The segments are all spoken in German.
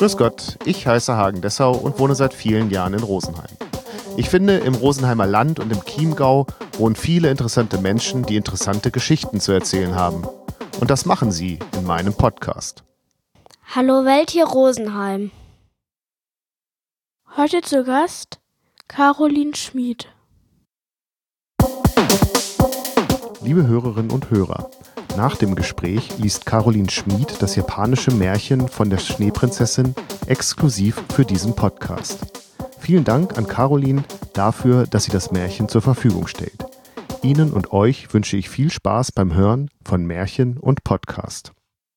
Grüß Gott, ich heiße Hagen Dessau und wohne seit vielen Jahren in Rosenheim. Ich finde, im Rosenheimer Land und im Chiemgau wohnen viele interessante Menschen, die interessante Geschichten zu erzählen haben. Und das machen sie in meinem Podcast. Hallo Welt, hier Rosenheim. Heute zu Gast Caroline Schmid. Liebe Hörerinnen und Hörer, nach dem Gespräch liest Caroline Schmid das japanische Märchen von der Schneeprinzessin exklusiv für diesen Podcast. Vielen Dank an Caroline dafür, dass sie das Märchen zur Verfügung stellt. Ihnen und euch wünsche ich viel Spaß beim Hören von Märchen und Podcast.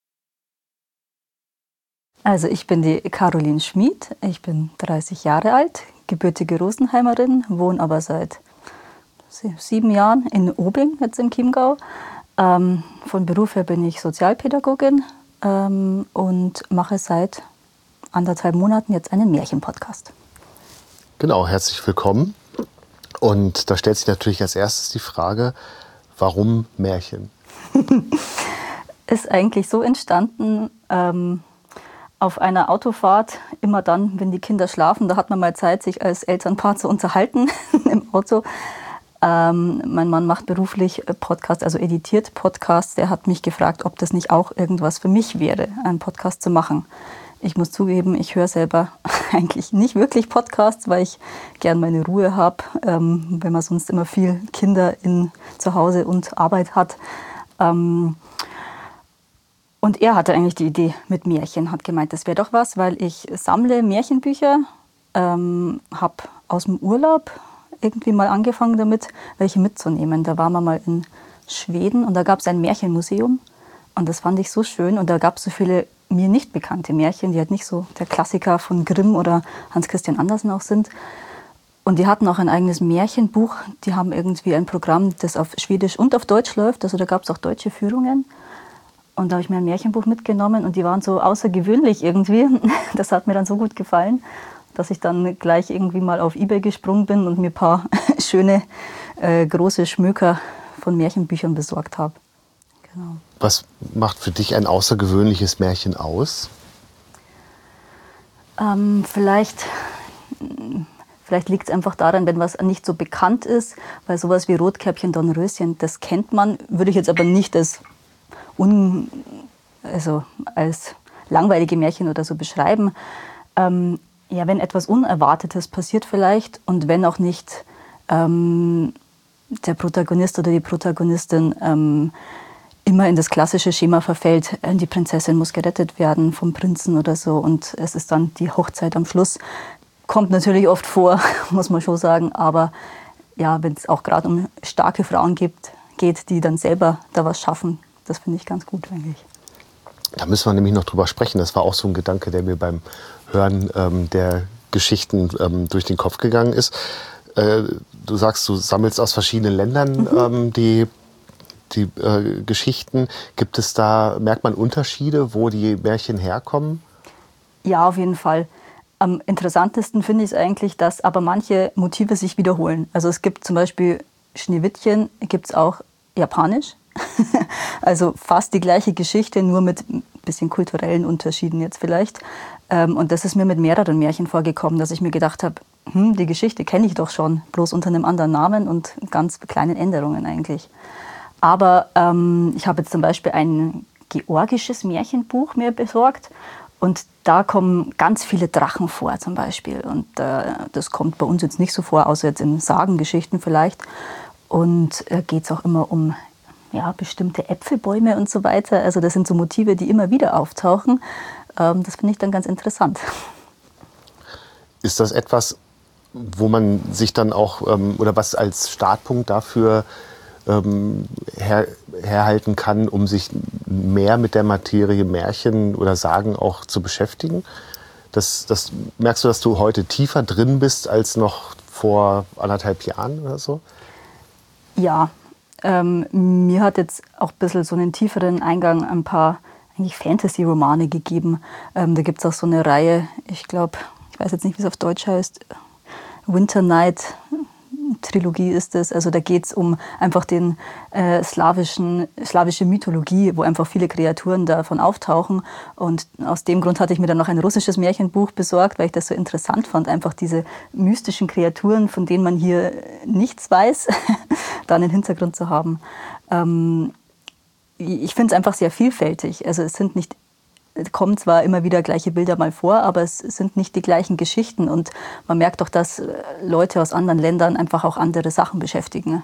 Also ich bin die Caroline Schmid, ich bin 30 Jahre alt, gebürtige Rosenheimerin, wohne aber seit 7 Jahren in Obing, jetzt im Chiemgau. Von Beruf her bin ich Sozialpädagogin und mache seit 1,5 Monaten jetzt einen Märchenpodcast. Genau, herzlich willkommen. Und da stellt sich natürlich als erstes die Frage, warum Märchen? Ist eigentlich so entstanden, auf einer Autofahrt, immer dann, wenn die Kinder schlafen, da hat man mal Zeit, sich als Elternpaar zu unterhalten im Auto. Mein Mann macht beruflich Podcasts, also editiert Podcasts. Der hat mich gefragt, ob das nicht auch irgendwas für mich wäre, einen Podcast zu machen. Ich muss zugeben, ich höre selber eigentlich nicht wirklich Podcasts, weil ich gern meine Ruhe habe, wenn man sonst immer viel Kinder zu Hause und Arbeit hat. Und er hatte eigentlich die Idee mit Märchen, hat gemeint, das wäre doch was, weil ich sammle Märchenbücher, habe aus dem Urlaub irgendwie mal angefangen damit, welche mitzunehmen. Da waren wir mal in Schweden und da gab es ein Märchenmuseum und das fand ich so schön und da gab es so viele mir nicht bekannte Märchen, die halt nicht so der Klassiker von Grimm oder Hans Christian Andersen auch sind. Und die hatten auch ein eigenes Märchenbuch. Die haben irgendwie ein Programm, das auf Schwedisch und auf Deutsch läuft. Also da gab es auch deutsche Führungen. Und da habe ich mir ein Märchenbuch mitgenommen und die waren so außergewöhnlich irgendwie. Das hat mir dann so gut gefallen, dass ich dann gleich irgendwie mal auf eBay gesprungen bin und mir ein paar schöne, große Schmöker von Märchenbüchern besorgt habe. Genau. Was macht für dich ein außergewöhnliches Märchen aus? Vielleicht liegt es einfach daran, wenn was nicht so bekannt ist, weil sowas wie Rotkäppchen, Dornröschen, das kennt man, würde ich jetzt aber nicht als langweilige Märchen oder so beschreiben. Ja, wenn etwas Unerwartetes passiert vielleicht und wenn auch nicht der Protagonist oder die Protagonistin immer in das klassische Schema verfällt, die Prinzessin muss gerettet werden vom Prinzen oder so und es ist dann die Hochzeit am Schluss. Kommt natürlich oft vor, muss man schon sagen, aber ja, wenn es auch gerade um starke Frauen geht, die dann selber da was schaffen, das finde ich ganz gut eigentlich. Da müssen wir nämlich noch drüber sprechen. Das war auch so ein Gedanke, der mir beim Hören der Geschichten durch den Kopf gegangen ist. Du sagst, du sammelst aus verschiedenen Ländern die Geschichten. Merkt man Unterschiede, wo die Märchen herkommen? Ja, auf jeden Fall. Am interessantesten finde ich es eigentlich, dass aber manche Motive sich wiederholen. Also es gibt zum Beispiel Schneewittchen, gibt es auch japanisch. Also fast die gleiche Geschichte, nur mit ein bisschen kulturellen Unterschieden jetzt vielleicht. Und das ist mir mit mehreren Märchen vorgekommen, dass ich mir gedacht habe, die Geschichte kenne ich doch schon, bloß unter einem anderen Namen und ganz kleinen Änderungen eigentlich. Aber ich habe jetzt zum Beispiel ein georgisches Märchenbuch mir besorgt und da kommen ganz viele Drachen vor zum Beispiel. Und das kommt bei uns jetzt nicht so vor, außer jetzt in Sagengeschichten vielleicht. Und geht es auch immer um bestimmte Äpfelbäume und so weiter. Also das sind so Motive, die immer wieder auftauchen. Das finde ich dann ganz interessant. Ist das etwas, wo man sich dann auch, oder was als Startpunkt dafür herhalten kann, um sich mehr mit der Materie Märchen oder Sagen auch zu beschäftigen? Das merkst du, dass du heute tiefer drin bist als noch vor 1,5 Jahren oder so? Ja, mir hat jetzt auch ein bisschen so einen tieferen Eingang ein paar eigentlich Fantasy-Romane gegeben. Da gibt es auch so eine Reihe, ich weiß jetzt nicht, wie es auf Deutsch heißt, Winter Night Trilogie ist es. Also da geht es um einfach den slawische Mythologie, wo einfach viele Kreaturen davon auftauchen. Und aus dem Grund hatte ich mir dann noch ein russisches Märchenbuch besorgt, weil ich das so interessant fand, einfach diese mystischen Kreaturen, von denen man hier nichts weiß, da einen Hintergrund zu haben. Ich finde es einfach sehr vielfältig. Also es kommen zwar immer wieder gleiche Bilder mal vor, aber es sind nicht die gleichen Geschichten. Und man merkt doch, dass Leute aus anderen Ländern einfach auch andere Sachen beschäftigen.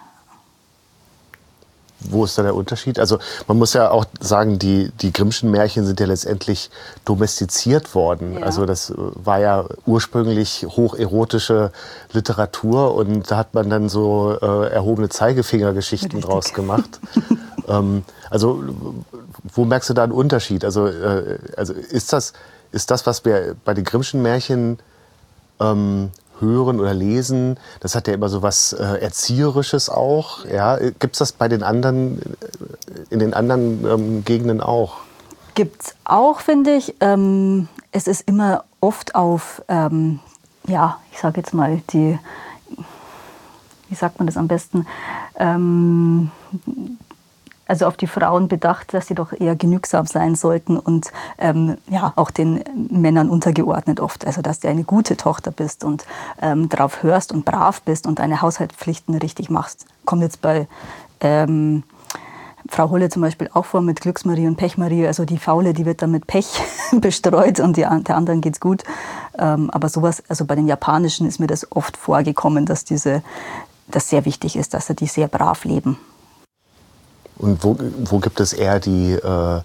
Wo ist da der Unterschied? Also man muss ja auch sagen, die Grimmschen Märchen sind ja letztendlich domestiziert worden. Ja. Also das war ja ursprünglich hocherotische Literatur und da hat man dann so erhobene Zeigefingergeschichten draus gemacht. Also wo merkst du da einen Unterschied? Also ist das, was wir bei den Grimmschen Märchen hören oder lesen, das hat ja immer so was Erzieherisches auch. Ja? Gibt es das bei den anderen, in den anderen Gegenden auch? Gibt es auch, finde ich. Es ist immer oft auf, ich sage jetzt mal, wie sagt man das am besten, also auf die Frauen bedacht, dass sie doch eher genügsam sein sollten und auch den Männern untergeordnet oft. Also dass du eine gute Tochter bist und darauf hörst und brav bist und deine Haushaltspflichten richtig machst. Kommt jetzt bei Frau Holle zum Beispiel auch vor mit Glücksmarie und Pechmarie. Also die Faule, die wird dann mit Pech bestreut und der anderen geht's gut. Aber sowas, also bei den Japanischen ist mir das oft vorgekommen, dass das sehr wichtig ist, dass die sehr brav leben. Und wo gibt es eher die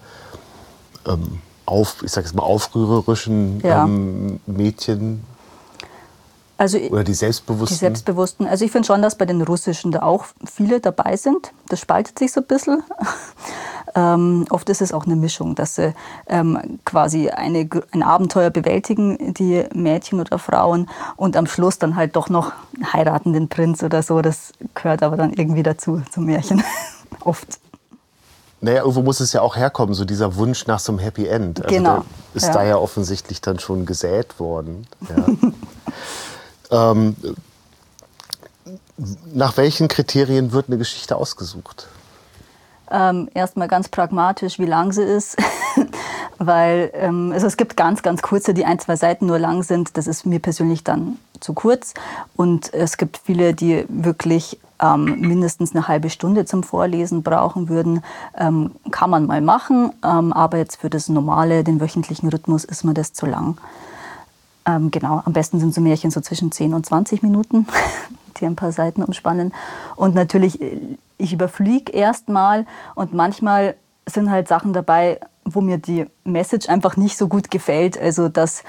aufrührerischen Mädchen? Oder die Selbstbewussten? Die Selbstbewussten. Also ich finde schon, dass bei den Russischen da auch viele dabei sind. Das spaltet sich so ein bisschen. Oft ist es auch eine Mischung, dass sie quasi ein Abenteuer bewältigen, die Mädchen oder Frauen, und am Schluss dann halt doch noch heiraten den Prinz oder so. Das gehört aber dann irgendwie dazu, zum Märchen. Oft. Naja, irgendwo muss es ja auch herkommen, so dieser Wunsch nach so einem Happy End. Also genau. Der ist da ja offensichtlich dann schon gesät worden. Ja. Nach welchen Kriterien wird eine Geschichte ausgesucht? Erstmal ganz pragmatisch, wie lang sie ist. Weil es gibt ganz, ganz kurze, die 1-2 Seiten nur lang sind. Das ist mir persönlich dann zu kurz. Und es gibt viele, die wirklich mindestens eine halbe Stunde zum Vorlesen brauchen würden. Kann man mal machen, aber jetzt für den wöchentlichen Rhythmus ist mir das zu lang. Genau, am besten sind so Märchen so zwischen 10 und 20 Minuten, die ein paar Seiten umspannen. Und natürlich, ich überfliege erstmal und manchmal sind halt Sachen dabei, wo mir die Message einfach nicht so gut gefällt. Also, dass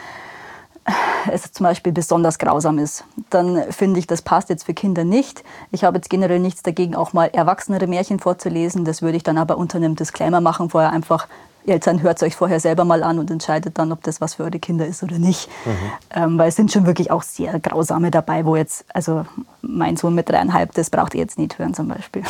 es zum Beispiel besonders grausam ist. Dann finde ich, das passt jetzt für Kinder nicht. Ich habe jetzt generell nichts dagegen, auch mal erwachsenere Märchen vorzulesen. Das würde ich dann aber unter einem Disclaimer machen, vorher einfach: Eltern, hört es euch vorher selber mal an und entscheidet dann, ob das was für eure Kinder ist oder nicht. Weil es sind schon wirklich auch sehr grausame dabei, wo jetzt, also mein Sohn mit 3,5, das braucht ihr jetzt nicht hören zum Beispiel.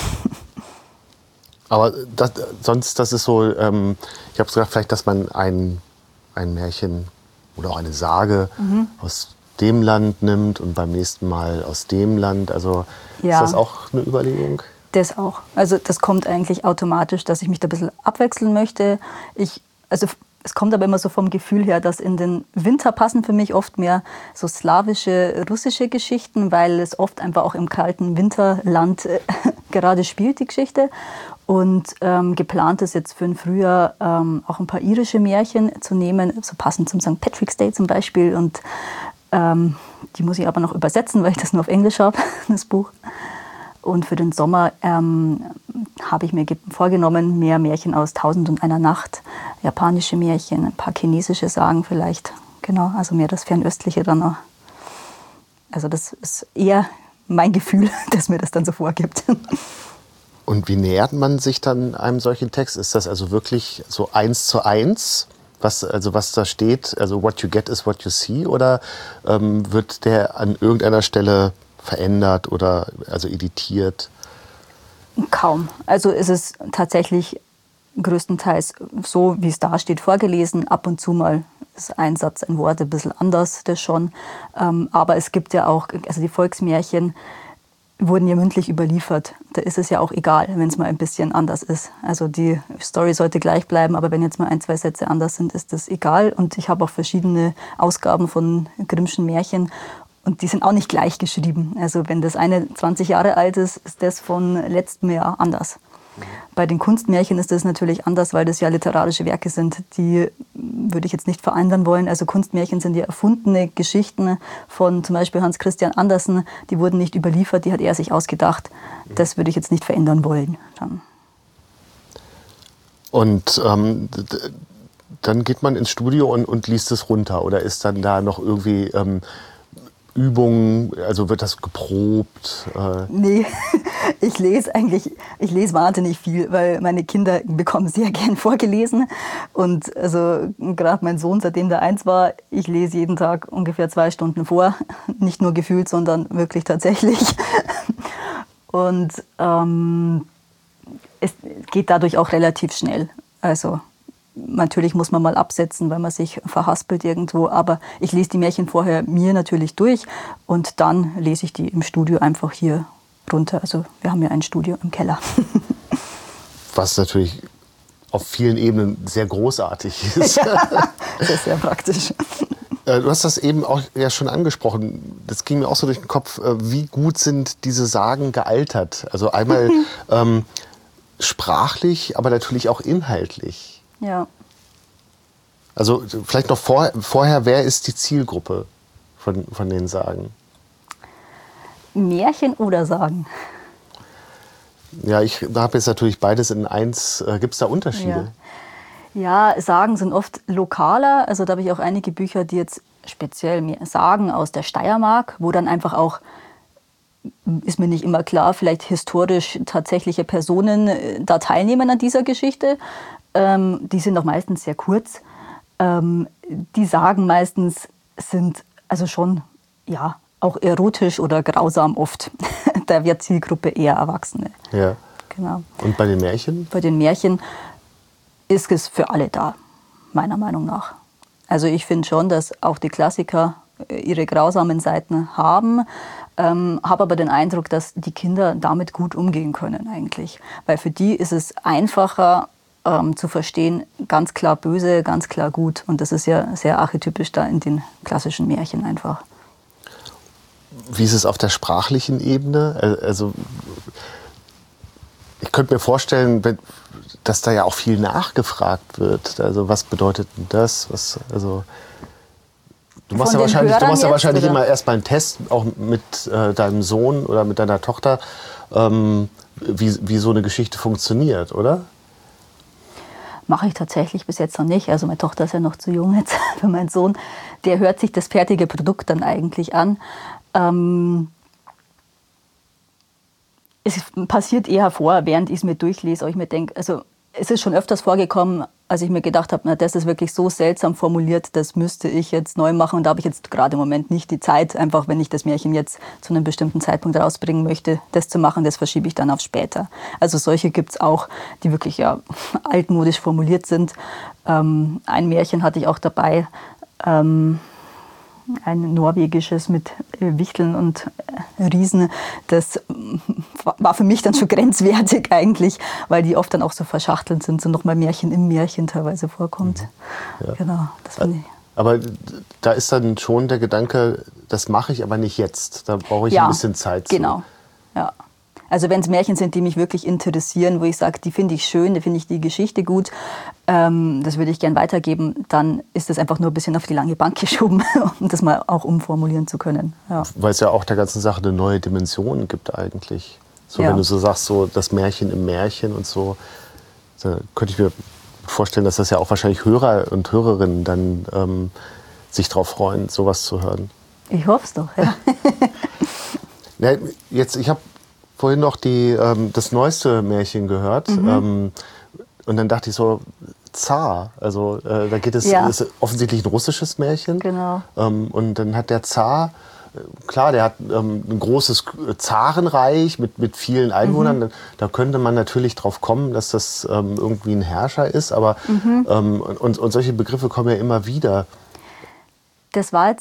Aber das ist so, ich habe es gedacht, vielleicht, dass man ein Märchen oder auch eine Sage aus dem Land nimmt und beim nächsten Mal aus dem Land. Also ist das auch eine Überlegung? Das auch. Also das kommt eigentlich automatisch, dass ich mich da ein bisschen abwechseln möchte. Es kommt aber immer so vom Gefühl her, dass in den Winter passen für mich oft mehr so slawische, russische Geschichten, weil es oft einfach auch im kalten Winterland gerade spielt, die Geschichte. Und geplant ist jetzt für den Frühjahr auch ein paar irische Märchen zu nehmen, so passend zum St. Patrick's Day zum Beispiel. Und die muss ich aber noch übersetzen, weil ich das nur auf Englisch habe, das Buch. Und für den Sommer habe ich mir vorgenommen, mehr Märchen aus 1001 Nacht, japanische Märchen, ein paar chinesische Sagen vielleicht. Genau, also mehr das Fernöstliche dann noch. Also das ist eher mein Gefühl, dass mir das dann so vorgibt. Und wie nähert man sich dann einem solchen Text? Ist das also wirklich so 1:1, was da steht? Also what you get is what you see? Oder wird der an irgendeiner Stelle verändert oder also editiert? Kaum. Also ist es tatsächlich größtenteils so, wie es da steht, vorgelesen. Ab und zu mal ist ein Satz, ein Wort ein bisschen anders, das schon. Aber es gibt ja auch, also die Volksmärchen, wurden ja mündlich überliefert. Da ist es ja auch egal, wenn es mal ein bisschen anders ist. Also die Story sollte gleich bleiben, aber wenn jetzt mal 1, 2 Sätze anders sind, ist das egal. Und ich habe auch verschiedene Ausgaben von Grimmschen Märchen und die sind auch nicht gleich geschrieben. Also wenn das eine 20 Jahre alt ist, ist das von letztem Jahr anders. Bei den Kunstmärchen ist das natürlich anders, weil das ja literarische Werke sind. Die würde ich jetzt nicht verändern wollen. Also Kunstmärchen sind ja erfundene Geschichten von zum Beispiel Hans Christian Andersen. Die wurden nicht überliefert, die hat er sich ausgedacht. Das würde ich jetzt nicht verändern wollen. Und dann geht man ins Studio und liest es runter. Oder ist dann da noch irgendwie Übungen, also wird das geprobt? Nee, ich lese wahnsinnig viel, weil meine Kinder bekommen sehr gern vorgelesen. Und also gerade mein Sohn, seitdem der 1 war, ich lese jeden Tag ungefähr 2 Stunden vor. Nicht nur gefühlt, sondern wirklich tatsächlich. Und es geht dadurch auch relativ schnell. Also natürlich muss man mal absetzen, weil man sich verhaspelt irgendwo. Aber ich lese die Märchen vorher mir natürlich durch und dann lese ich die im Studio einfach hier runter. Also wir haben ja ein Studio im Keller. Was natürlich auf vielen Ebenen sehr großartig ist. Ja, das ist sehr praktisch. Du hast das eben auch ja schon angesprochen. Das ging mir auch so durch den Kopf. Wie gut sind diese Sagen gealtert? Also einmal sprachlich, aber natürlich auch inhaltlich. Ja. Also vielleicht noch vorher, wer ist die Zielgruppe von den Sagen? Märchen oder Sagen? Ja, ich habe jetzt natürlich beides in eins. Gibt es da Unterschiede? Ja, Sagen sind oft lokaler. Also da habe ich auch einige Bücher, die jetzt speziell Sagen aus der Steiermark, wo dann einfach auch, ist mir nicht immer klar, vielleicht historisch tatsächliche Personen da teilnehmen an dieser Geschichte. Die sind auch meistens sehr kurz. Die Sagen meistens sind also schon ja, auch erotisch oder grausam oft. Da wird Zielgruppe eher Erwachsene. Ja. Genau. Und bei den Märchen? Bei den Märchen ist es für alle da, meiner Meinung nach. Also ich finde schon, dass auch die Klassiker ihre grausamen Seiten haben, habe aber den Eindruck, dass die Kinder damit gut umgehen können eigentlich. Weil für die ist es einfacher zu verstehen, ganz klar böse, ganz klar gut. Und das ist ja sehr archetypisch da in den klassischen Märchen einfach. Wie ist es auf der sprachlichen Ebene? Also ich könnte mir vorstellen, dass da ja auch viel nachgefragt wird. Also was bedeutet denn das? Du machst ja wahrscheinlich immer erst mal einen Test, auch mit deinem Sohn oder mit deiner Tochter, wie so eine Geschichte funktioniert, oder? Mache ich tatsächlich bis jetzt noch nicht. Also meine Tochter ist ja noch zu jung jetzt für meinen Sohn. Der hört sich das fertige Produkt dann eigentlich an. Es passiert eher vor, während ich es mir durchlese, aber ich mir denke, also es ist schon öfters vorgekommen, als ich mir gedacht habe, na, das ist wirklich so seltsam formuliert, das müsste ich jetzt neu machen. Und da habe ich jetzt gerade im Moment nicht die Zeit, einfach wenn ich das Märchen jetzt zu einem bestimmten Zeitpunkt rausbringen möchte, das zu machen, das verschiebe ich dann auf später. Also solche gibt es auch, die wirklich ja altmodisch formuliert sind. Ein Märchen hatte ich auch dabei, ein norwegisches mit Wichteln und Riesen. Das war für mich dann schon grenzwertig eigentlich, weil die oft dann auch so verschachtelt sind, so nochmal Märchen im Märchen teilweise vorkommt. Ja. Genau, das finde ich. Aber da ist dann schon der Gedanke, das mache ich aber nicht jetzt. Da brauche ich ein bisschen Zeit zu. Genau, ja. Also wenn es Märchen sind, die mich wirklich interessieren, wo ich sage, die finde ich schön, da finde ich die Geschichte gut, das würde ich gern weitergeben, dann ist das einfach nur ein bisschen auf die lange Bank geschoben, um das mal auch umformulieren zu können. Ja. Weil es ja auch der ganzen Sache eine neue Dimension gibt eigentlich. So, wenn du so sagst, so das Märchen im Märchen und so, da könnte ich mir vorstellen, dass das ja auch wahrscheinlich Hörer und Hörerinnen dann sich darauf freuen, sowas zu hören. Ich hoffe es doch, ja. Ja, ich habe vorhin noch das neueste Märchen gehört. Und dann dachte ich so, Zar. Also da geht es ist offensichtlich ein russisches Märchen. Genau. Und dann hat der Zar, klar, der hat ein großes Zarenreich mit vielen Einwohnern. Da könnte man natürlich drauf kommen, dass das irgendwie ein Herrscher ist. Aber, und solche Begriffe kommen ja immer wieder. Das war jetzt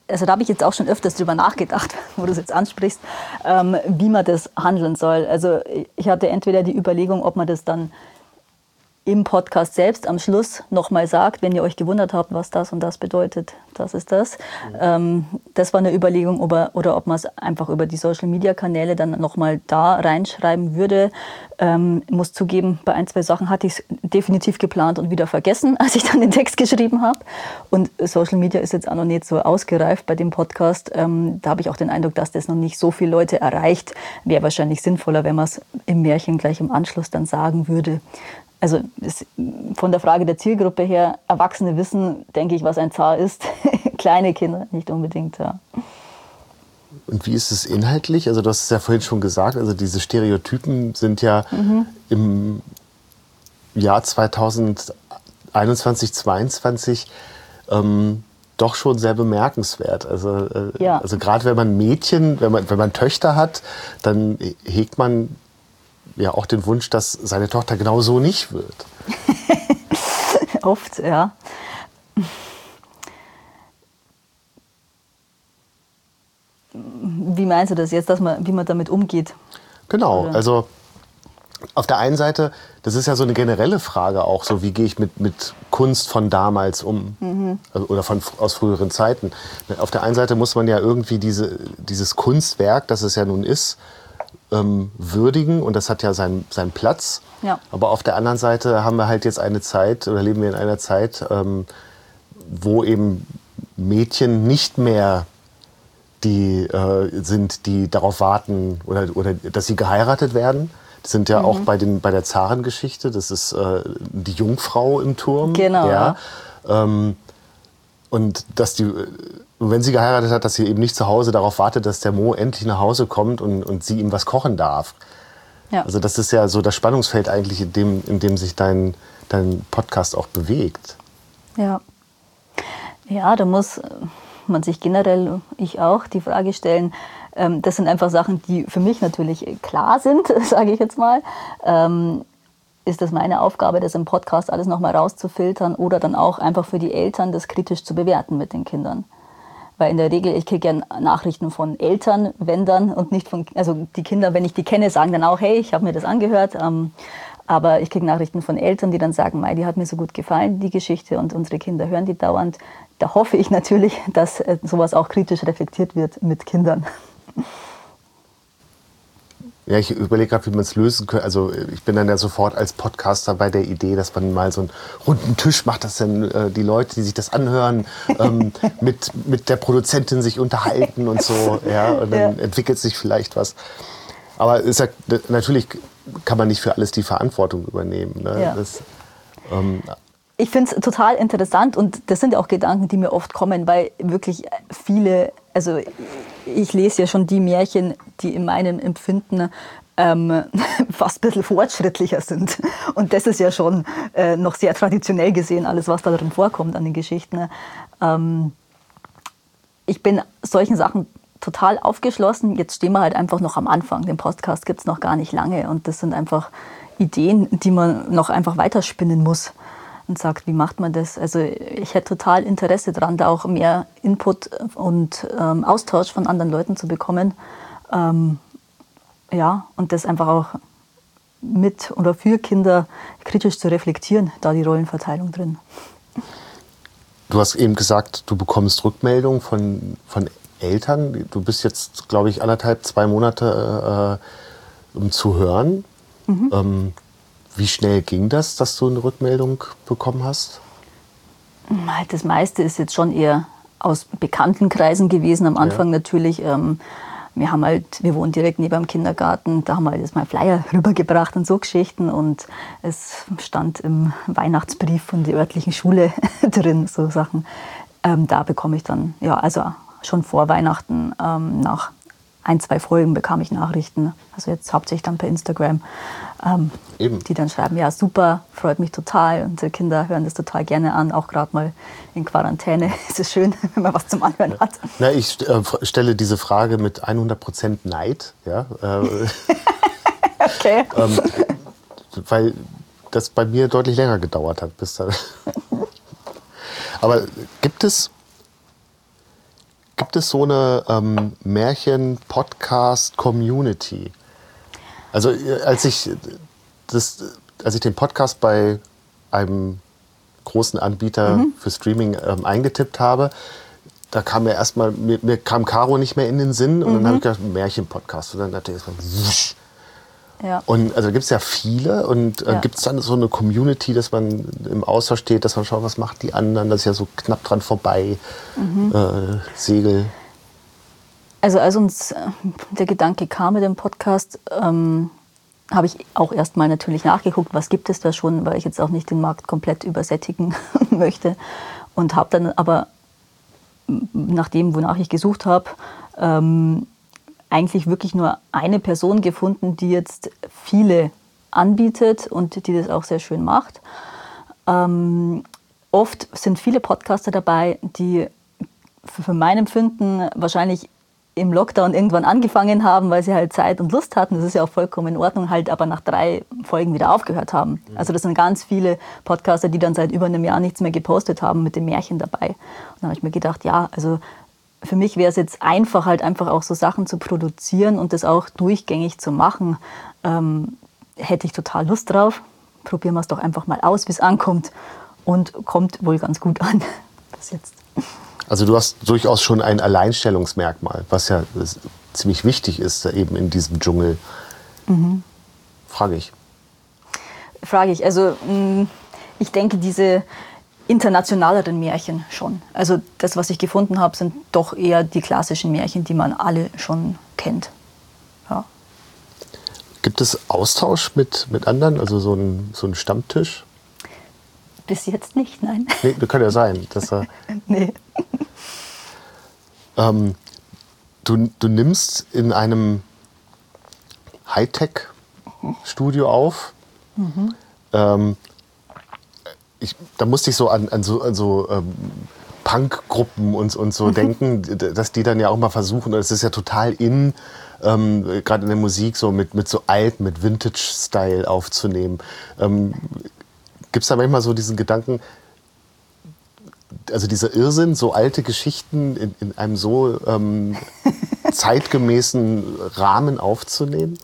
also da habe ich jetzt auch schon öfters drüber nachgedacht, wo du es jetzt ansprichst, wie man das handeln soll. Also ich hatte entweder die Überlegung, ob man das dann im Podcast selbst am Schluss nochmal sagt, wenn ihr euch gewundert habt, was das und das bedeutet, das ist das. Das war eine Überlegung, oder ob man es einfach über die Social-Media-Kanäle dann nochmal da reinschreiben würde. Ich muss zugeben, bei 1, 2 Sachen hatte ich es definitiv geplant und wieder vergessen, als ich dann den Text geschrieben habe. Und Social Media ist jetzt auch noch nicht so ausgereift bei dem Podcast. Da habe ich auch den Eindruck, dass das noch nicht so viele Leute erreicht. Wäre wahrscheinlich sinnvoller, wenn man es im Märchen gleich im Anschluss dann sagen würde. Also von der Frage der Zielgruppe her, Erwachsene wissen, denke ich, was ein Zar ist. Kleine Kinder nicht unbedingt, ja. Und wie ist es inhaltlich? Also du hast es ja vorhin schon gesagt, also diese Stereotypen sind ja im Jahr 2021, 2022 doch schon sehr bemerkenswert. Also, also gerade wenn man wenn man Töchter hat, dann hegt man ja auch den Wunsch, dass seine Tochter genau so nicht wird. Oft, ja. Wie meinst du das jetzt, wie man damit umgeht? Genau, Oder? Also auf der einen Seite, das ist ja so eine generelle Frage auch, so wie gehe ich mit Kunst von damals um, also, oder aus früheren Zeiten. Auf der einen Seite muss man ja irgendwie dieses Kunstwerk, das es ja nun ist, würdigen, und das hat ja seinen Platz. Ja. Aber auf der anderen Seite haben wir halt jetzt eine Zeit, oder leben wir in einer Zeit, wo eben Mädchen nicht mehr die sind, die darauf warten oder dass sie geheiratet werden. Das sind ja auch bei der Zarengeschichte, das ist die Jungfrau im Turm. Genau. Ja. Und dass wenn sie geheiratet hat, dass sie eben nicht zu Hause darauf wartet, dass der Mo endlich nach Hause kommt und sie ihm was kochen darf. Ja. Also das ist ja so das Spannungsfeld eigentlich, in dem sich dein Podcast auch bewegt. Ja. Ja, da muss man sich generell, ich auch, die Frage stellen, das sind einfach Sachen, die für mich natürlich klar sind, sage ich jetzt mal. Ist das meine Aufgabe, das im Podcast alles nochmal rauszufiltern oder dann auch einfach für die Eltern das kritisch zu bewerten mit den Kindern? Weil in der Regel, ich kriege ja Nachrichten von Eltern, wenn dann, und nicht also die Kinder, wenn ich die kenne, sagen dann auch, hey, ich habe mir das angehört. Aber ich kriege Nachrichten von Eltern, die dann sagen, Mei, die hat mir so gut gefallen, die Geschichte, und unsere Kinder hören die dauernd. Da hoffe ich natürlich, dass sowas auch kritisch reflektiert wird mit Kindern. Ja, ich überlege gerade, wie man es lösen könnte. Also ich bin dann ja sofort als Podcaster bei der Idee, dass man mal so einen runden Tisch macht, dass dann die Leute, die sich das anhören, mit der Produzentin sich unterhalten und so. Ja, und dann entwickelt sich vielleicht was. Aber ist ja, natürlich kann man nicht für alles die Verantwortung übernehmen. Ne? Ja. Ich finde es total interessant, und das sind auch Gedanken, die mir oft kommen, weil wirklich viele, also ich lese ja schon die Märchen, die in meinem Empfinden fast ein bisschen fortschrittlicher sind. Und das ist ja schon noch sehr traditionell gesehen, alles, was da drin vorkommt an den Geschichten. Ich bin solchen Sachen total aufgeschlossen. Jetzt stehen wir halt einfach noch am Anfang. Den Podcast gibt es noch gar nicht lange. Und das sind einfach Ideen, die man noch einfach weiterspinnen muss. Und sagt, wie macht man das? Also ich hätte total Interesse daran, da auch mehr Input und Austausch von anderen Leuten zu bekommen. Ja, und das einfach auch mit oder für Kinder kritisch zu reflektieren, da die Rollenverteilung drin. Du hast eben gesagt, du bekommst Rückmeldungen von Eltern. Du bist jetzt, glaube ich, 1,5, 2 Monate um zu hören. Wie schnell ging das, dass du eine Rückmeldung bekommen hast? Das meiste ist jetzt schon eher aus bekannten Kreisen gewesen. Am Anfang natürlich. Wir wohnen direkt neben dem Kindergarten. Da haben wir jetzt mal Flyer rübergebracht und so Geschichten. Und es stand im Weihnachtsbrief von der örtlichen Schule drin, so Sachen. Da bekomme ich dann, also schon vor Weihnachten, nach 1, 2 Folgen bekam ich Nachrichten. Also jetzt hauptsächlich dann per Instagram. Die dann schreiben, ja super, freut mich total. Unsere Kinder hören das total gerne an, auch gerade mal in Quarantäne. Es ist schön, wenn man was zum Anhören hat. Na, ich stelle diese Frage mit 100% Neid. Ja, okay. Weil das bei mir deutlich länger gedauert hat. Aber gibt es Gibt es so eine Märchen-Podcast-Community? Also als ich den Podcast bei einem großen Anbieter für Streaming eingetippt habe, da kam mir kam Caro nicht mehr in den Sinn und dann habe ich gedacht, Märchen-Podcast. Und dann hatte ich erstmal wusch. Ja. Und also gibt es ja viele und gibt es dann so eine Community, dass man im Austausch steht, dass man schaut, was macht die anderen, das ist ja so knapp dran vorbei, Segel. Also als uns der Gedanke kam mit dem Podcast, habe ich auch erstmal natürlich nachgeguckt, was gibt es da schon, weil ich jetzt auch nicht den Markt komplett übersättigen möchte. Und habe dann aber, nach dem, wonach ich gesucht habe, eigentlich wirklich nur eine Person gefunden, die jetzt viele anbietet und die das auch sehr schön macht. Oft sind viele Podcaster dabei, die für mein Empfinden wahrscheinlich im Lockdown irgendwann angefangen haben, weil sie halt Zeit und Lust hatten. Das ist ja auch vollkommen in Ordnung, halt aber nach 3 Folgen wieder aufgehört haben. Also das sind ganz viele Podcaster, die dann seit über einem Jahr nichts mehr gepostet haben mit dem Märchen dabei. Und dann habe ich mir gedacht, ja, also für mich wäre es jetzt einfach, halt einfach auch so Sachen zu produzieren und das auch durchgängig zu machen. Hätte ich total Lust drauf. Probieren wir es doch einfach mal aus, wie es ankommt. Und kommt wohl ganz gut an bis jetzt. Also du hast durchaus schon ein Alleinstellungsmerkmal, was ja ziemlich wichtig ist, eben in diesem Dschungel. Frage ich. Also ich denke, diese internationaleren Märchen schon. Also das, was ich gefunden habe, sind doch eher die klassischen Märchen, die man alle schon kennt. Ja. Gibt es Austausch mit anderen, also so ein Stammtisch? Bis jetzt nicht, nein. Nee, das kann ja sein. Dass Nee. Du nimmst in einem Hightech-Studio auf. Da musste ich so an so Punk-Gruppen und so denken, dass die dann ja auch mal versuchen, es ist ja total in, gerade in der Musik, so mit so alt, mit Vintage-Style aufzunehmen. Gibt es da manchmal so diesen Gedanken, also dieser Irrsinn, so alte Geschichten in einem so zeitgemäßen Rahmen aufzunehmen?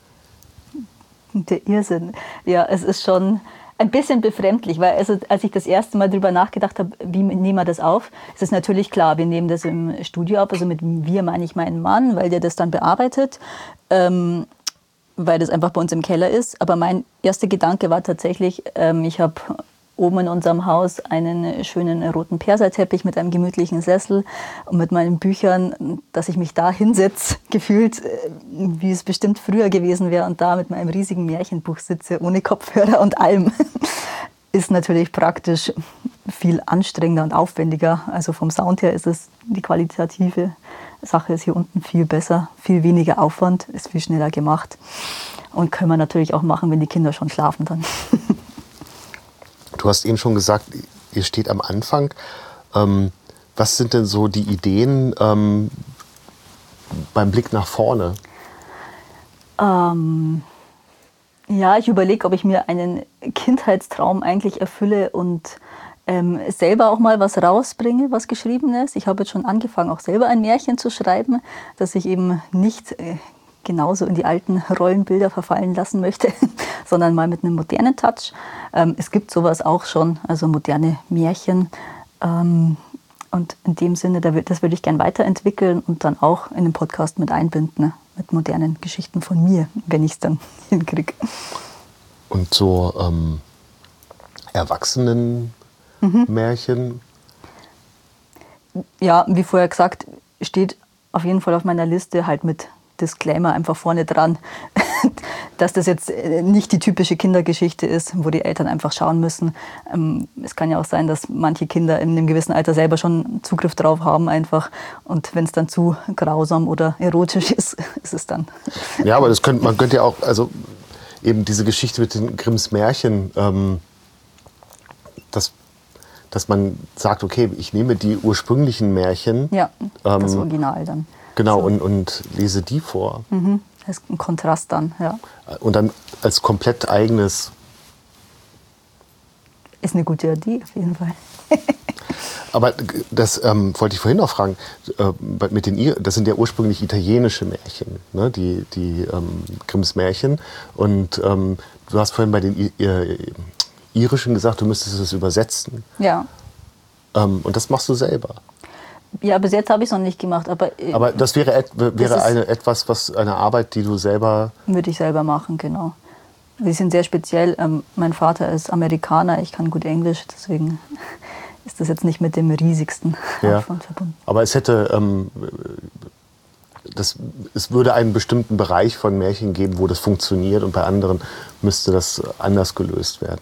Der Irrsinn. Ja, es ist schon ein bisschen befremdlich, weil als ich das erste Mal darüber nachgedacht habe, wie nehmen wir das auf, ist es natürlich klar, wir nehmen das im Studio auf, also mit wir meine ich meinen Mann, weil der das dann bearbeitet, weil das einfach bei uns im Keller ist. Aber mein erster Gedanke war tatsächlich, ich habe oben in unserem Haus einen schönen roten Perserteppich mit einem gemütlichen Sessel und mit meinen Büchern, dass ich mich da hinsetze, gefühlt, wie es bestimmt früher gewesen wäre und da mit meinem riesigen Märchenbuch sitze, ohne Kopfhörer und allem, ist natürlich praktisch viel anstrengender und aufwendiger. Also vom Sound her ist es, die qualitative Sache ist hier unten viel besser, viel weniger Aufwand, ist viel schneller gemacht und können wir natürlich auch machen, wenn die Kinder schon schlafen dann. Du hast eben schon gesagt, ihr steht am Anfang. Was sind denn so die Ideen beim Blick nach vorne? Ja, ich überlege, ob ich mir einen Kindheitstraum eigentlich erfülle und selber auch mal was rausbringe, was Geschriebenes. Ich habe jetzt schon angefangen, auch selber ein Märchen zu schreiben, dass ich eben nicht genauso in die alten Rollenbilder verfallen lassen möchte, sondern mal mit einem modernen Touch. Es gibt sowas auch schon, also moderne Märchen. Und in dem Sinne, das würde ich gern weiterentwickeln und dann auch in den Podcast mit einbinden, mit modernen Geschichten von mir, wenn ich es dann hinkriege. Und so Erwachsenen-Märchen? Ja, wie vorher gesagt, steht auf jeden Fall auf meiner Liste halt mit Disclaimer einfach vorne dran, dass das jetzt nicht die typische Kindergeschichte ist, wo die Eltern einfach schauen müssen. Es kann ja auch sein, dass manche Kinder in einem gewissen Alter selber schon Zugriff drauf haben einfach und wenn es dann zu grausam oder erotisch ist, ist es dann. Ja, aber man könnte ja auch, also eben diese Geschichte mit den Grimms Märchen, dass man sagt, okay, ich nehme die ursprünglichen Märchen. Ja, das Original dann. Genau, so. und lese die vor. Das ist ein Kontrast dann, ja. Und dann als komplett eigenes. Ist eine gute Idee, auf jeden Fall. Aber das wollte ich vorhin noch fragen. Das sind ja ursprünglich italienische Märchen, ne? Die Grimms Märchen. Und du hast vorhin bei den irischen gesagt, du müsstest es übersetzen. Ja. Und das machst du selber. Ja, bis jetzt habe ich es noch nicht gemacht. Aber das wäre eine Arbeit, die du selber... Würde ich selber machen, genau. Die sind sehr speziell. Mein Vater ist Amerikaner, ich kann gut Englisch, deswegen ist das jetzt nicht mit dem riesigsten Aufwand verbunden. Aber es hätte... es würde einen bestimmten Bereich von Märchen geben, wo das funktioniert, und bei anderen müsste das anders gelöst werden.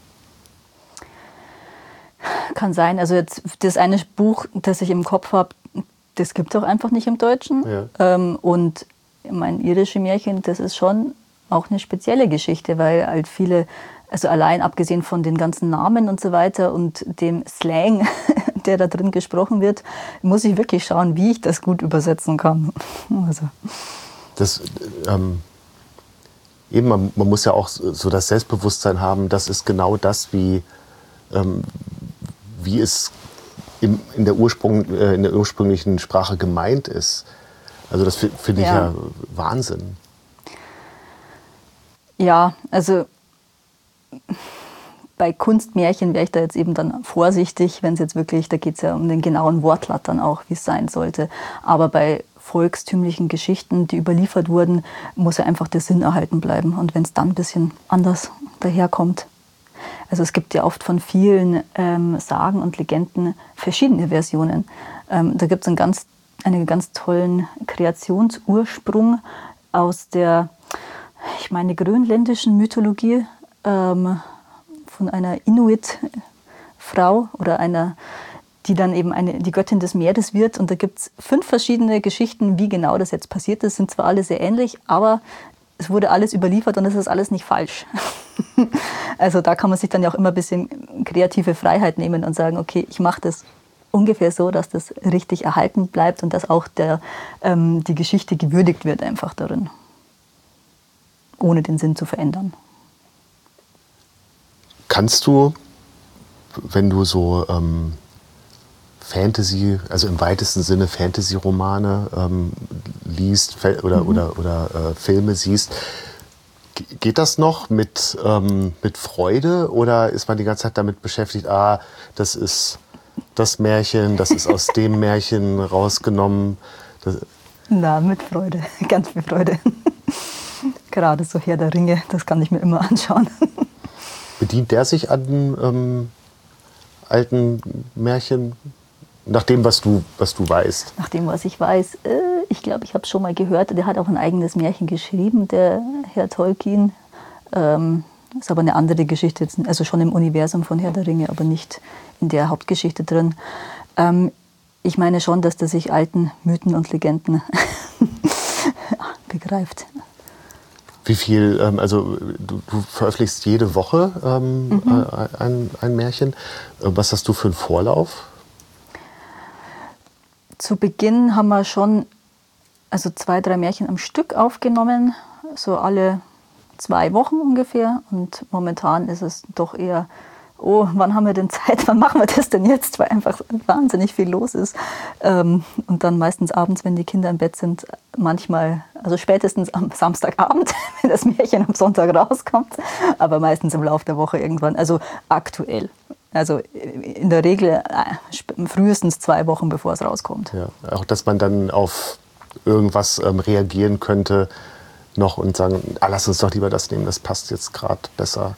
Kann sein. Also jetzt das eine Buch, das ich im Kopf habe, das gibt es auch einfach nicht im Deutschen. Ja. Und mein irische Märchen, das ist schon auch eine spezielle Geschichte, weil halt viele, also allein abgesehen von den ganzen Namen und so weiter und dem Slang, der da drin gesprochen wird, muss ich wirklich schauen, wie ich das gut übersetzen kann. Also. Man muss ja auch so das Selbstbewusstsein haben, das ist genau das, wie es in der ursprünglichen Sprache gemeint ist. Also das finde ich ja Wahnsinn. Ja, also bei Kunstmärchen wäre ich da jetzt eben dann vorsichtig, wenn es jetzt wirklich, da geht es ja um den genauen Wortlaut dann auch, wie es sein sollte. Aber bei volkstümlichen Geschichten, die überliefert wurden, muss ja einfach der Sinn erhalten bleiben. Und wenn es dann ein bisschen anders daherkommt. Also es gibt ja oft von vielen Sagen und Legenden verschiedene Versionen. Da gibt es einen ganz tollen Kreationsursprung aus der, ich meine, grönländischen Mythologie von einer Inuit-Frau oder die dann eben die Göttin des Meeres wird. Und da gibt es 5 verschiedene Geschichten, wie genau das jetzt passiert ist. Sind zwar alle sehr ähnlich, aber es wurde alles überliefert und es ist alles nicht falsch. Also da kann man sich dann ja auch immer ein bisschen kreative Freiheit nehmen und sagen, okay, ich mache das ungefähr so, dass das richtig erhalten bleibt und dass auch die Geschichte gewürdigt wird einfach darin, ohne den Sinn zu verändern. Kannst du, wenn du so Fantasy, also im weitesten Sinne Fantasy-Romane liest oder Filme siehst, geht das noch mit Freude, oder ist man die ganze Zeit damit beschäftigt, das ist das Märchen, das ist aus dem Märchen rausgenommen? Na, mit Freude, ganz viel Freude. Gerade so Herr der Ringe, das kann ich mir immer anschauen. Bedient der sich an alten Märchen? Nach dem, was du weißt? Nach dem, was ich weiß. Ich glaube, ich habe es schon mal gehört. Der hat auch ein eigenes Märchen geschrieben, der Herr Tolkien. Ist aber eine andere Geschichte, also schon im Universum von Herr der Ringe, aber nicht in der Hauptgeschichte drin. Ich meine schon, dass der sich alten Mythen und Legenden begreift. Wie viel, also du veröffentlichst jede Woche ein Märchen. Was hast du für einen Vorlauf? Zu Beginn haben wir schon 2, 3 Märchen am Stück aufgenommen, so alle 2 Wochen ungefähr. Und momentan ist es doch eher, wann haben wir denn Zeit, wann machen wir das denn jetzt, weil einfach wahnsinnig viel los ist. Und dann meistens abends, wenn die Kinder im Bett sind, manchmal, also spätestens am Samstagabend, wenn das Märchen am Sonntag rauskommt, aber meistens im Laufe der Woche irgendwann, also aktuell. Also in der Regel frühestens 2 Wochen, bevor es rauskommt. Ja, auch dass man dann auf irgendwas reagieren könnte noch und sagen, lass uns doch lieber das nehmen, das passt jetzt gerade besser.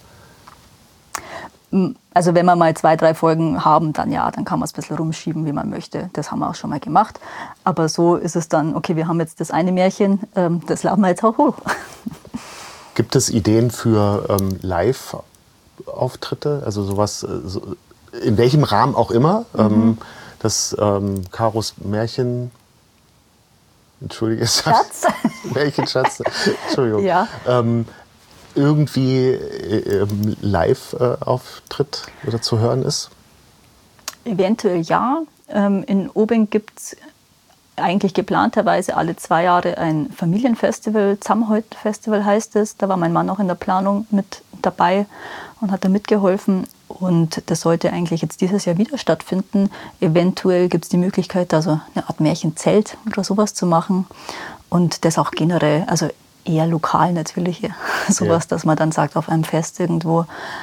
Also wenn wir mal 2, 3 Folgen haben, dann kann man es ein bisschen rumschieben, wie man möchte. Das haben wir auch schon mal gemacht. Aber so ist es dann, okay, wir haben jetzt das eine Märchen, das laden wir jetzt auch hoch. Gibt es Ideen für Live-Auftritte? Also sowas, in welchem Rahmen auch immer, das Karos Märchen... Entschuldige, Schatz. Märchenschatz. Entschuldigung. Ja. Irgendwie Live-Auftritt oder zu hören ist? Eventuell ja. In Obing gibt es eigentlich geplanterweise alle 2 Jahre ein Familienfestival, Zamholt-Festival heißt es. Da war mein Mann auch in der Planung mit dabei und hat da mitgeholfen. Und das sollte eigentlich jetzt dieses Jahr wieder stattfinden. Eventuell gibt es die Möglichkeit, also eine Art Märchenzelt oder sowas zu machen. Und das auch generell, also eher lokal natürlich, sowas, dass man dann sagt, auf einem Fest irgendwo.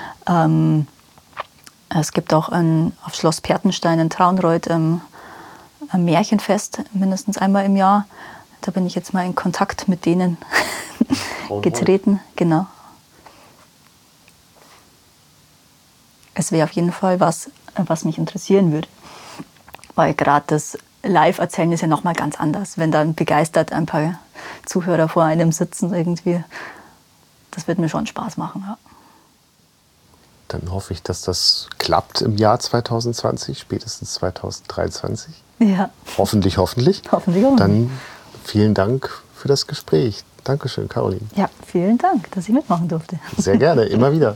Es gibt auch auf Schloss Pertenstein in Traunreuth ein Märchenfest, mindestens einmal im Jahr. Da bin ich jetzt mal in Kontakt mit denen getreten. Genau. Es wäre auf jeden Fall was mich interessieren würde. Weil gerade das Live-Erzählen ist ja nochmal ganz anders. Wenn dann begeistert ein paar Zuhörer vor einem sitzen irgendwie. Das wird mir schon Spaß machen, ja. Dann hoffe ich, dass das klappt im Jahr 2020, spätestens 2023. Ja. Hoffentlich. Hoffentlich. Dann vielen Dank für das Gespräch. Dankeschön, Caroline. Ja, vielen Dank, dass ich mitmachen durfte. Sehr gerne, immer wieder.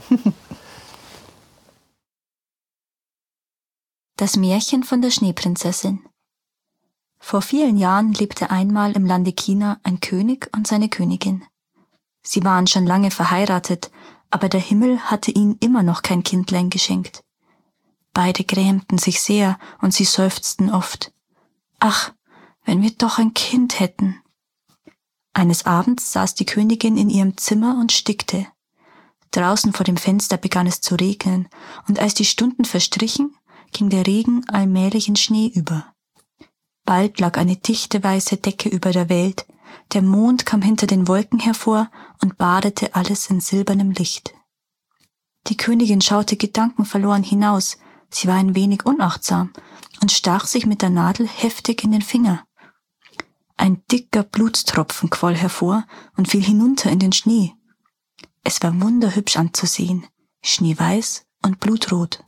Das Märchen von der Schneeprinzessin. Vor vielen Jahren lebte einmal im Lande China ein König und seine Königin. Sie waren schon lange verheiratet, aber der Himmel hatte ihnen immer noch kein Kindlein geschenkt. Beide grämten sich sehr und sie seufzten oft. Ach, wenn wir doch ein Kind hätten. Eines Abends saß die Königin in ihrem Zimmer und stickte. Draußen vor dem Fenster begann es zu regnen, und als die Stunden verstrichen, ging der Regen allmählich in Schnee über. Bald lag eine dichte weiße Decke über der Welt, der Mond kam hinter den Wolken hervor und badete alles in silbernem Licht. Die Königin schaute gedankenverloren hinaus, sie war ein wenig unachtsam und stach sich mit der Nadel heftig in den Finger. Ein dicker Blutstropfen quoll hervor und fiel hinunter in den Schnee. Es war wunderhübsch anzusehen, schneeweiß und blutrot.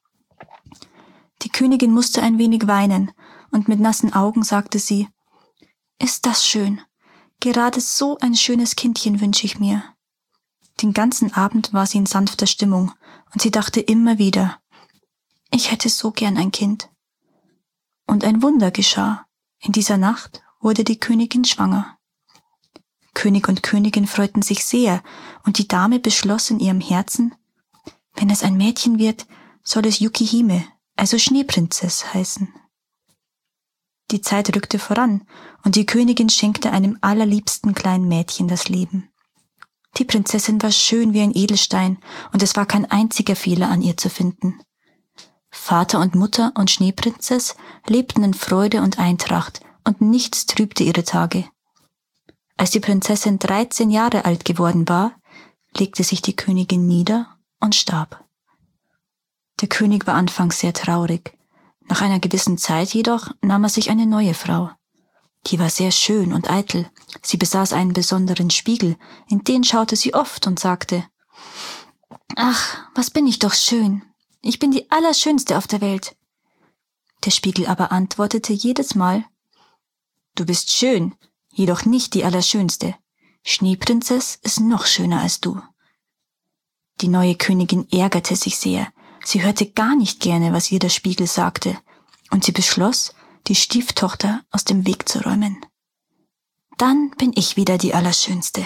Die Königin musste ein wenig weinen, und mit nassen Augen sagte sie, »Ist das schön? Gerade so ein schönes Kindchen wünsche ich mir.« Den ganzen Abend war sie in sanfter Stimmung, und sie dachte immer wieder, »Ich hätte so gern ein Kind.« Und ein Wunder geschah. In dieser Nacht wurde die Königin schwanger. König und Königin freuten sich sehr, und die Dame beschloss in ihrem Herzen, wenn es ein Mädchen wird, soll es Yukihime, also Schneeprinzess, heißen. Die Zeit rückte voran, und die Königin schenkte einem allerliebsten kleinen Mädchen das Leben. Die Prinzessin war schön wie ein Edelstein, und es war kein einziger Fehler an ihr zu finden. Vater und Mutter und Schneeprinzess lebten in Freude und Eintracht, und nichts trübte ihre Tage. Als die Prinzessin 13 Jahre alt geworden war, legte sich die Königin nieder und starb. Der König war anfangs sehr traurig. Nach einer gewissen Zeit jedoch nahm er sich eine neue Frau. Die war sehr schön und eitel. Sie besaß einen besonderen Spiegel, in den schaute sie oft und sagte, »Ach, was bin ich doch schön. Ich bin die Allerschönste auf der Welt.« Der Spiegel aber antwortete jedes Mal, »Du bist schön, jedoch nicht die Allerschönste. Schneeprinzess ist noch schöner als du.« Die neue Königin ärgerte sich sehr. Sie hörte gar nicht gerne, was ihr der Spiegel sagte, und sie beschloss, die Stieftochter aus dem Weg zu räumen. »Dann bin ich wieder die Allerschönste.«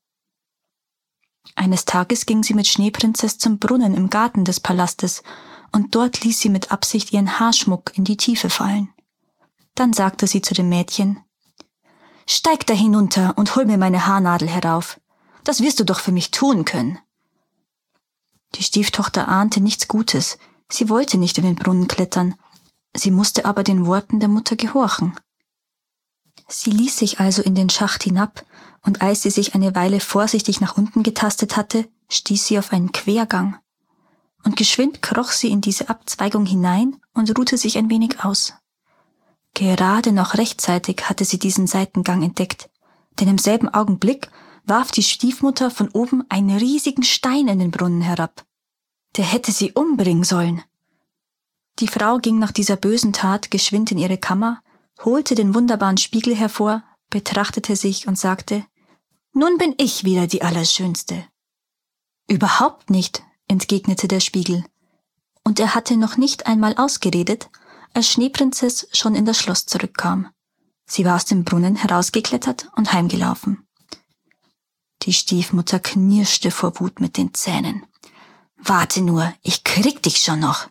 Eines Tages ging sie mit Schneeprinzess zum Brunnen im Garten des Palastes, und dort ließ sie mit Absicht ihren Haarschmuck in die Tiefe fallen. Dann sagte sie zu dem Mädchen, »Steig da hinunter und hol mir meine Haarnadel herauf. Das wirst du doch für mich tun können.« Die Stieftochter ahnte nichts Gutes. Sie wollte nicht in den Brunnen klettern. Sie musste aber den Worten der Mutter gehorchen. Sie ließ sich also in den Schacht hinab, und als sie sich eine Weile vorsichtig nach unten getastet hatte, stieß sie auf einen Quergang. Und geschwind kroch sie in diese Abzweigung hinein und ruhte sich ein wenig aus. Gerade noch rechtzeitig hatte sie diesen Seitengang entdeckt, denn im selben Augenblick warf die Stiefmutter von oben einen riesigen Stein in den Brunnen herab. Der hätte sie umbringen sollen. Die Frau ging nach dieser bösen Tat geschwind in ihre Kammer, holte den wunderbaren Spiegel hervor, betrachtete sich und sagte, »Nun bin ich wieder die Allerschönste.« »Überhaupt nicht«, entgegnete der Spiegel. Und er hatte noch nicht einmal ausgeredet, als Schneeprinzess schon in das Schloss zurückkam. Sie war aus dem Brunnen herausgeklettert und heimgelaufen. Die Stiefmutter knirschte vor Wut mit den Zähnen. »Warte nur, ich krieg dich schon noch!«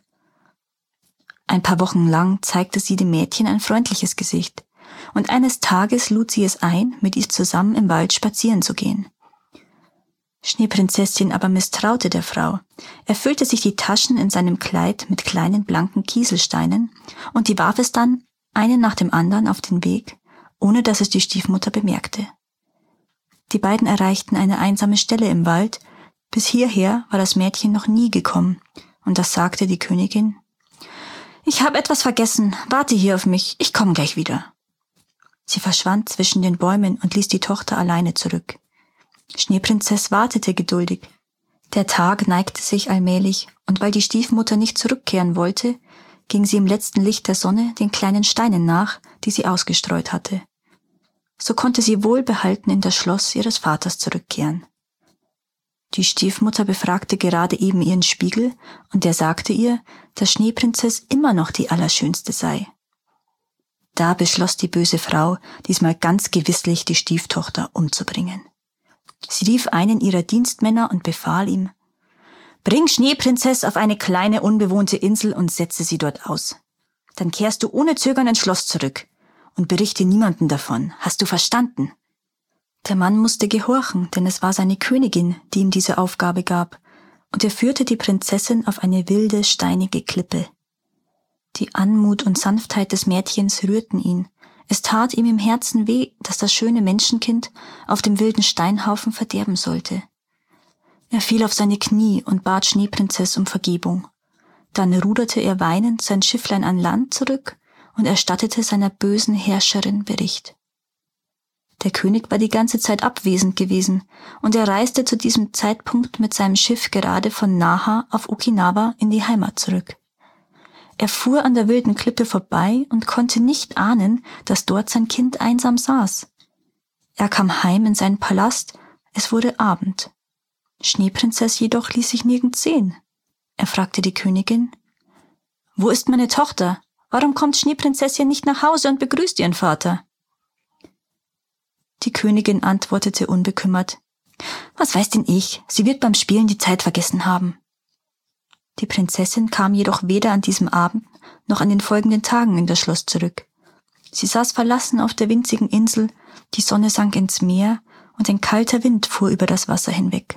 Ein paar Wochen lang zeigte sie dem Mädchen ein freundliches Gesicht, und eines Tages lud sie es ein, mit ihr zusammen im Wald spazieren zu gehen. Schneeprinzesschen aber misstraute der Frau. Er füllte sich die Taschen in seinem Kleid mit kleinen blanken Kieselsteinen und die warf es dann einen nach dem anderen auf den Weg, ohne dass es die Stiefmutter bemerkte. Die beiden erreichten eine einsame Stelle im Wald. Bis hierher war das Mädchen noch nie gekommen, und das sagte die Königin: »Ich habe etwas vergessen, warte hier auf mich, ich komme gleich wieder.« Sie verschwand zwischen den Bäumen und ließ die Tochter alleine zurück. Schneeprinzess wartete geduldig. Der Tag neigte sich allmählich, und weil die Stiefmutter nicht zurückkehren wollte, ging sie im letzten Licht der Sonne den kleinen Steinen nach, die sie ausgestreut hatte. So konnte sie wohlbehalten in das Schloss ihres Vaters zurückkehren. Die Stiefmutter befragte gerade eben ihren Spiegel, und der sagte ihr, dass Schneeprinzess immer noch die Allerschönste sei. Da beschloss die böse Frau, diesmal ganz gewisslich die Stieftochter umzubringen. Sie rief einen ihrer Dienstmänner und befahl ihm: »Bring Schneeprinzess auf eine kleine, unbewohnte Insel und setze sie dort aus. Dann kehrst du ohne Zögern ins Schloss zurück und berichte niemandem davon. Hast du verstanden?« Der Mann musste gehorchen, denn es war seine Königin, die ihm diese Aufgabe gab, und er führte die Prinzessin auf eine wilde, steinige Klippe. Die Anmut und Sanftheit des Mädchens rührten ihn. Es tat ihm im Herzen weh, dass das schöne Menschenkind auf dem wilden Steinhaufen verderben sollte. Er fiel auf seine Knie und bat Schneeprinzess um Vergebung. Dann ruderte er weinend sein Schifflein an Land zurück und erstattete seiner bösen Herrscherin Bericht. Der König war die ganze Zeit abwesend gewesen, und er reiste zu diesem Zeitpunkt mit seinem Schiff gerade von Naha auf Okinawa in die Heimat zurück. Er fuhr an der wilden Klippe vorbei und konnte nicht ahnen, dass dort sein Kind einsam saß. Er kam heim in seinen Palast, es wurde Abend. Schneeprinzess jedoch ließ sich nirgends sehen. Er fragte die Königin: »Wo ist meine Tochter? Warum kommt Schneeprinzessin nicht nach Hause und begrüßt ihren Vater?« Die Königin antwortete unbekümmert: »Was weiß denn ich? Sie wird beim Spielen die Zeit vergessen haben.« Die Prinzessin kam jedoch weder an diesem Abend noch an den folgenden Tagen in das Schloss zurück. Sie saß verlassen auf der winzigen Insel, die Sonne sank ins Meer und ein kalter Wind fuhr über das Wasser hinweg.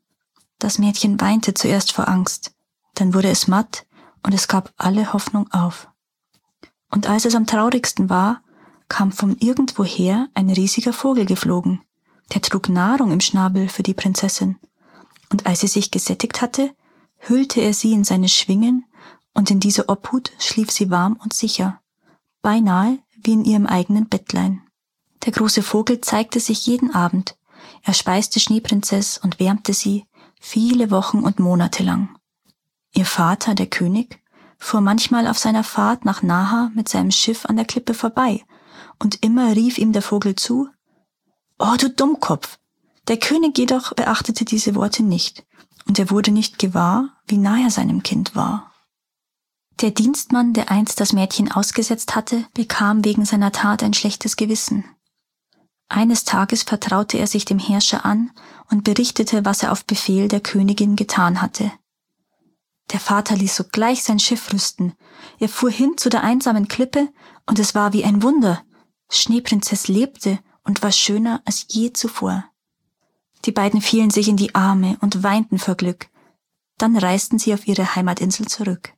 Das Mädchen weinte zuerst vor Angst, dann wurde es matt und es gab alle Hoffnung auf. Und als es am traurigsten war, kam von irgendwoher ein riesiger Vogel geflogen. Der trug Nahrung im Schnabel für die Prinzessin. Und als sie sich gesättigt hatte, hüllte er sie in seine Schwingen, und in diese Obhut schlief sie warm und sicher, beinahe wie in ihrem eigenen Bettlein. Der große Vogel zeigte sich jeden Abend. Er speiste Schneeprinzess und wärmte sie, viele Wochen und Monate lang. Ihr Vater, der König, fuhr manchmal auf seiner Fahrt nach Naha mit seinem Schiff an der Klippe vorbei, und immer rief ihm der Vogel zu: »Oh, du Dummkopf!« Der König jedoch beachtete diese Worte nicht, und er wurde nicht gewahr, wie nah er seinem Kind war. Der Dienstmann, der einst das Mädchen ausgesetzt hatte, bekam wegen seiner Tat ein schlechtes Gewissen. Eines Tages vertraute er sich dem Herrscher an und berichtete, was er auf Befehl der Königin getan hatte. Der Vater ließ sogleich sein Schiff rüsten. Er fuhr hin zu der einsamen Klippe, und es war wie ein Wunder. Schneeprinzess lebte und war schöner als je zuvor. Die beiden fielen sich in die Arme und weinten vor Glück. Dann reisten sie auf ihre Heimatinsel zurück.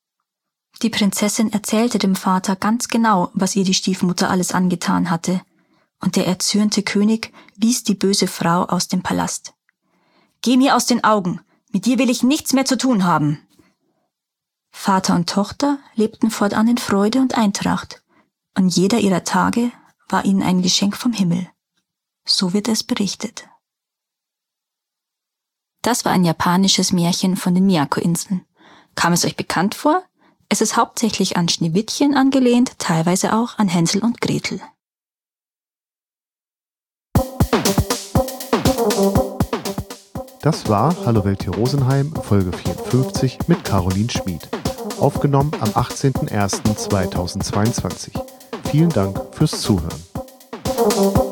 Die Prinzessin erzählte dem Vater ganz genau, was ihr die Stiefmutter alles angetan hatte, und der erzürnte König wies die böse Frau aus dem Palast. »Geh mir aus den Augen! Mit dir will ich nichts mehr zu tun haben!« Vater und Tochter lebten fortan in Freude und Eintracht, und jeder ihrer Tage war ihnen ein Geschenk vom Himmel. So wird es berichtet. Das war ein japanisches Märchen von den Miyako-Inseln. Kam es euch bekannt vor? Es ist hauptsächlich an Schneewittchen angelehnt, teilweise auch an Hänsel und Gretel. Das war Hallo Welt hier Rosenheim, Folge 54 mit Caroline Schmid. Aufgenommen am 18.01.2022. Vielen Dank fürs Zuhören.